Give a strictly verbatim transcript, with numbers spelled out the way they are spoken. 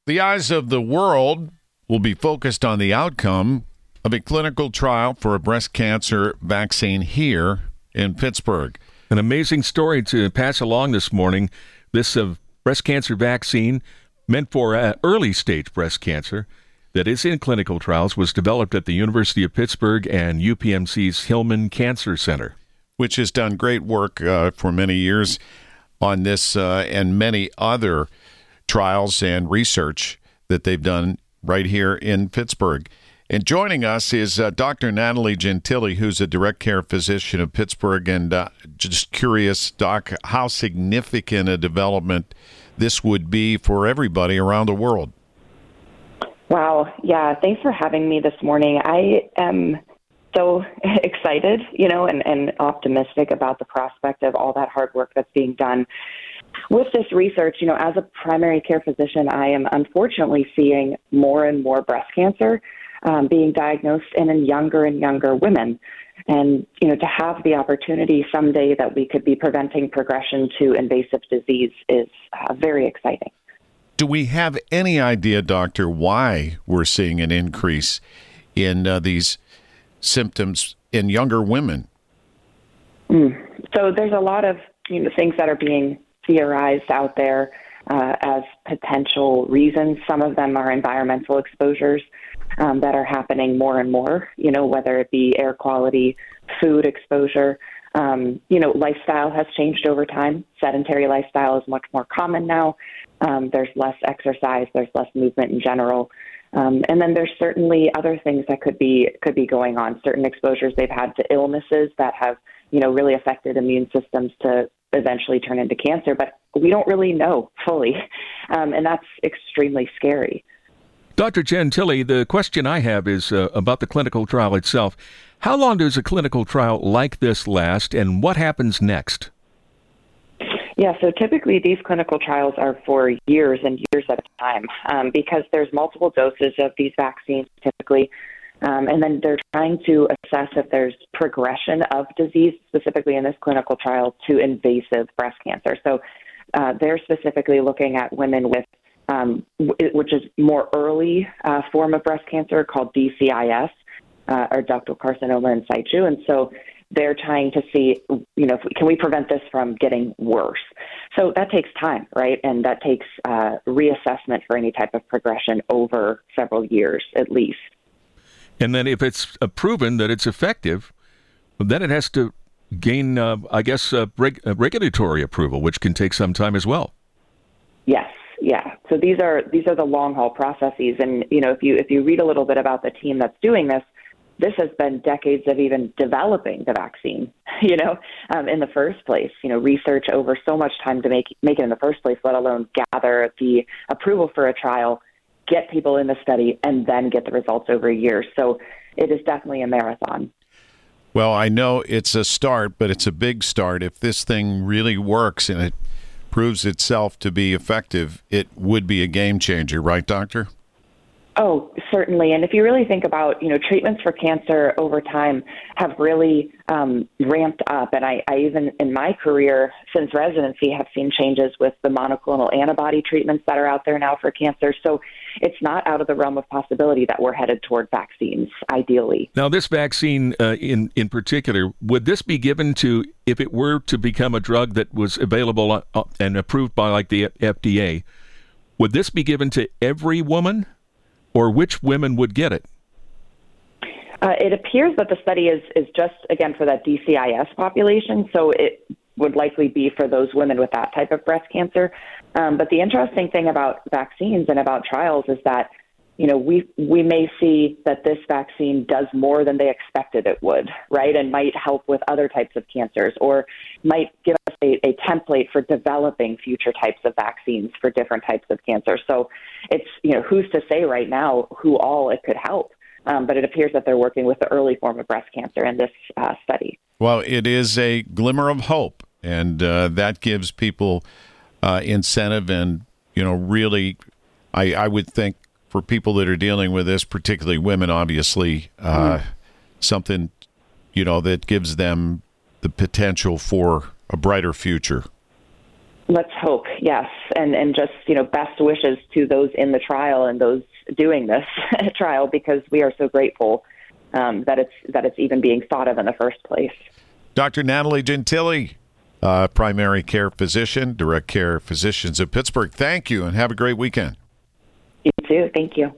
The eyes of the world will be focused on the outcome of a clinical trial for a breast cancer vaccine here in Pittsburgh. An amazing story to pass along this morning. This uh, breast cancer vaccine meant for uh, early stage breast cancer that is in clinical trials was developed at the University of Pittsburgh and U P M C's Hillman Cancer Center, which has done great work uh, for many years on this uh, and many other trials and research that they've done right here in Pittsburgh. And joining us is uh, Doctor Natalie Gentile, who's a direct care physician of Pittsburgh. And uh, just curious, Doc, how significant a development this would be for everybody around the world. Wow. Yeah. Thanks for having me this morning. I am so excited, you know, and, and optimistic about the prospect of all that hard work that's being done. With this research, you know, as a primary care physician, I am unfortunately seeing more and more breast cancer um, being diagnosed and in younger and younger women. And, you know, to have the opportunity someday that we could be preventing progression to invasive disease is uh, very exciting. Do we have any idea, doctor, why we're seeing an increase in uh, these symptoms in younger women? Mm. So there's a lot of, you know, things that are being theorized out there uh, as potential reasons. Some of them are environmental exposures um, that are happening more and more, you know, whether it be air quality, food exposure. Um, you know, lifestyle has changed over time. Sedentary lifestyle is much more common now. Um, there's less exercise, there's less movement in general. Um, and then there's certainly other things that could be could be going on, certain exposures they've had to illnesses that have, you know, really affected immune systems to eventually turn into cancer, but we don't really know fully, um, and that's extremely scary. Doctor Gentile, the question I have is uh, about the clinical trial itself. How long does a clinical trial like this last, and what happens next? Yeah, so typically these clinical trials are for years and years at a time um, because there's multiple doses of these vaccines typically. Um, and then they're trying to assess if there's progression of disease, specifically in this clinical trial, to invasive breast cancer. So uh, they're specifically looking at women with, um, w- which is more early uh, form of breast cancer called D C I S, uh, or ductal carcinoma in situ. And so they're trying to see, you know, if we, can we prevent this from getting worse? So that takes time, right? And that takes uh, reassessment for any type of progression over several years at least. And then if it's uh, proven that it's effective, then it has to gain, uh, I guess, uh, reg- uh, regulatory approval, which can take some time as well. Yes, yeah. So these are these are the long haul processes, and you know, if you if you read a little bit about the team that's doing this, this has been decades of even developing the vaccine. You know, um, in the first place, you know, research over so much time to make make it in the first place, let alone gather the approval for a trial, get people in the study, and then get the results over a year. So it is definitely a marathon. Well, I know it's a start, but it's a big start. If this thing really works and it proves itself to be effective, it would be a game changer, right, doctor? Oh, certainly. And if you really think about, you know, treatments for cancer over time have really um, ramped up. And I, I even in my career since residency have seen changes with the monoclonal antibody treatments that are out there now for cancer. So it's not out of the realm of possibility that we're headed toward vaccines, ideally. Now, this vaccine uh, in, in particular, would this be given to, if it were to become a drug that was available uh, and approved by like the F D A, would this be given to every woman? Or which women would get it? Uh, it appears that the study is, is just, again, for that D C I S population, so it would likely be for those women with that type of breast cancer. Um, but the interesting thing about vaccines and about trials is that, you know, we we may see that this vaccine does more than they expected it would, right, and might help with other types of cancers, or might give us a, a template for developing future types of vaccines for different types of cancer. So it's, you know, who's to say right now who all it could help? Um, but it appears that they're working with the early form of breast cancer in this uh, study. Well, it is a glimmer of hope, and uh, that gives people uh, incentive and, you know, really, I, I would think, for people that are dealing with this, particularly women, obviously, uh, mm. something, you know, that gives them the potential for a brighter future. Let's hope, yes, and and just you know best wishes to those in the trial and those doing this trial, because we are so grateful um, that it's that it's even being thought of in the first place. Doctor Natalie Gentili, uh, primary care physician, direct care physicians of Pittsburgh. Thank you, and have a great weekend. You too. Thank you.